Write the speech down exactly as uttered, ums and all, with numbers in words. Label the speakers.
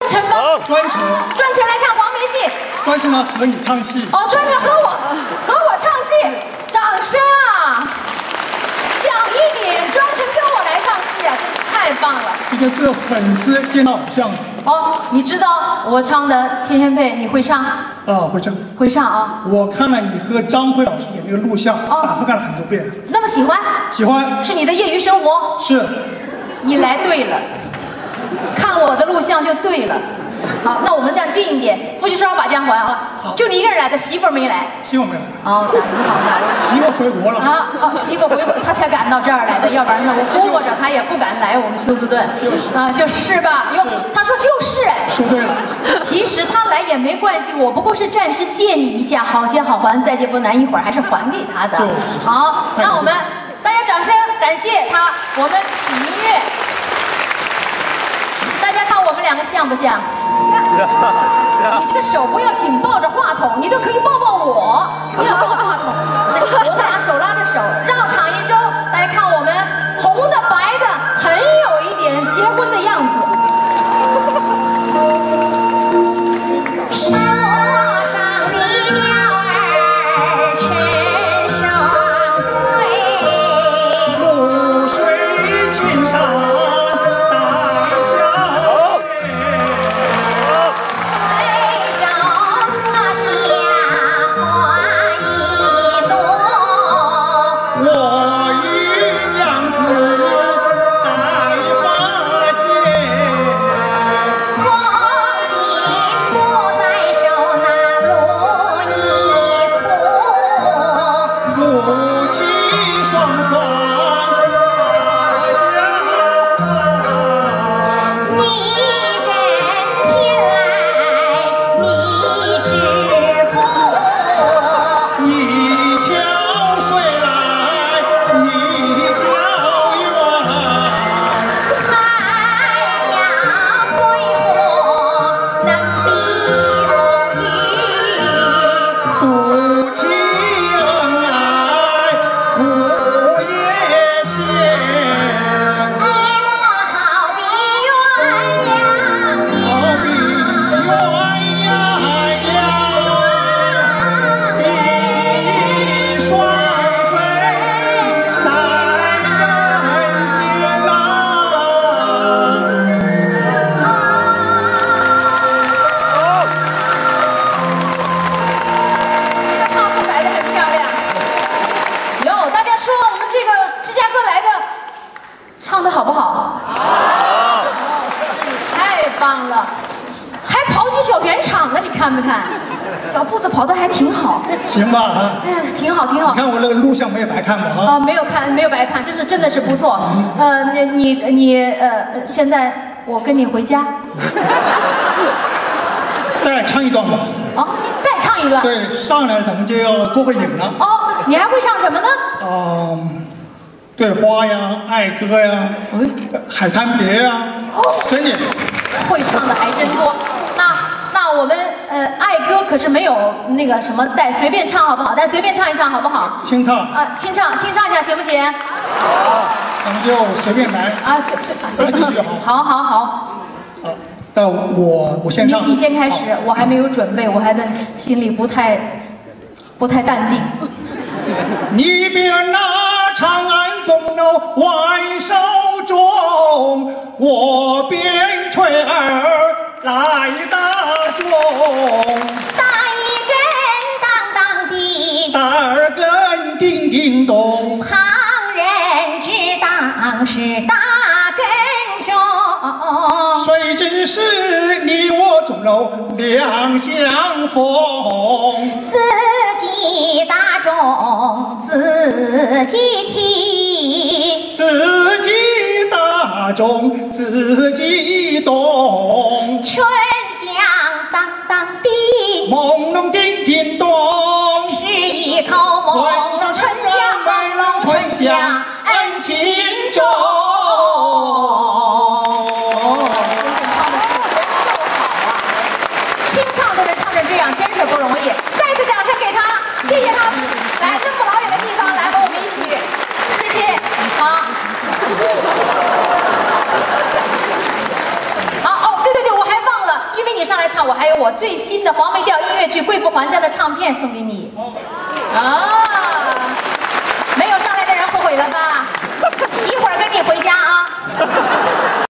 Speaker 1: 程吧。
Speaker 2: 专程。
Speaker 1: 专程来看黄梅戏。
Speaker 2: 专程来和你唱戏。
Speaker 1: 哦，专程和我和我唱戏，掌声啊！响一点，专程跟我来唱戏啊，真是太棒了。
Speaker 2: 这个是粉丝见到偶像。
Speaker 1: 哦，你知道我唱的《天仙配》，你会唱？
Speaker 2: 啊，会唱。
Speaker 1: 会唱啊！
Speaker 2: 我看了你和张辉老师演那个录像，
Speaker 1: 哦、
Speaker 2: 反复看了很多遍。
Speaker 1: 那么喜欢？
Speaker 2: 喜欢。
Speaker 1: 是你的业余生活？
Speaker 2: 是。
Speaker 1: 你来对了，看我的录像就对了。好，那我们站近一点，夫妻双把将还啊！就你一个人来的，媳妇儿没来。
Speaker 2: 媳妇没来。
Speaker 1: 哦，胆子好大。
Speaker 2: 媳妇回国了。
Speaker 1: 啊哦，媳妇回国，他才赶到这儿来的，要不然呢，我估摸着他也不敢来我们休斯顿。
Speaker 2: 就是
Speaker 1: 啊，就是是吧？哟，他说就是哎。
Speaker 2: 说对了。
Speaker 1: 其实他来也没关系，我不过是暂时借你一下，好借好还，再借不难，一会儿还是还给他的。
Speaker 2: 就是。
Speaker 1: 好，那我们大家掌声感谢他，我们起音乐。大家看我们两个像不像？你这个手不要紧抱着话筒，你都可以抱抱我，不要抱话筒。我们俩手拉着手，绕场一周，大家看我们红的白的，很有一点结婚的样子。手上的鸟儿成双对，
Speaker 2: 暮水青山。
Speaker 1: 唱的好不好？好，太棒了，还跑起小圆场了，你看没看？小步子跑得还挺好。
Speaker 2: 行吧啊。
Speaker 1: 哎呀，挺好挺好。
Speaker 2: 你看我那个录像没有白看吧？啊，
Speaker 1: 啊，没有看，没有白看，真是真的是不错。呃，你你你呃，现在我跟你回家。
Speaker 2: 再唱一段吧。
Speaker 1: 哦，再唱一段。
Speaker 2: 对，上来咱们就要过个瘾了。
Speaker 1: 哦，你还会唱什么呢？
Speaker 2: 哦。对花呀，爱歌呀，嗯，海滩别呀，哦，随你。
Speaker 1: 会唱的还真多。那那我们呃爱歌可是没有那个什么带，随便唱好不好？但随便唱一唱好不好？
Speaker 2: 清唱。
Speaker 1: 啊，清唱，清唱一下行不行？
Speaker 2: 好，咱们就随便来。
Speaker 1: 啊，随随随便。好好好。
Speaker 2: 好，那我我先唱。
Speaker 1: 你你先开始，我还没有准备，我还在心里不太不太淡定。
Speaker 2: 你别拿长安钟楼挽手中，我便吹儿来打钟。
Speaker 1: 打一根当当的，
Speaker 2: 打二根叮叮咚，
Speaker 1: 旁人只当是打根钟。
Speaker 2: 谁知是你我钟楼两相逢。
Speaker 1: 自己打钟自己听，
Speaker 2: 自己打钟自己咚，
Speaker 1: 春香当当的，
Speaker 2: 朦胧叮叮咚，
Speaker 1: 是一口朦胧春香，朦胧春香恩情重。清唱都能唱成这样，真是不容易。再次掌声给他，谢谢他来这么老远的地方来和我们一起，谢谢。好，好哦，对对对，我还忘了， 唱，我还有我最新的黄梅调音乐剧《贵妇还家》的唱片送给你。啊。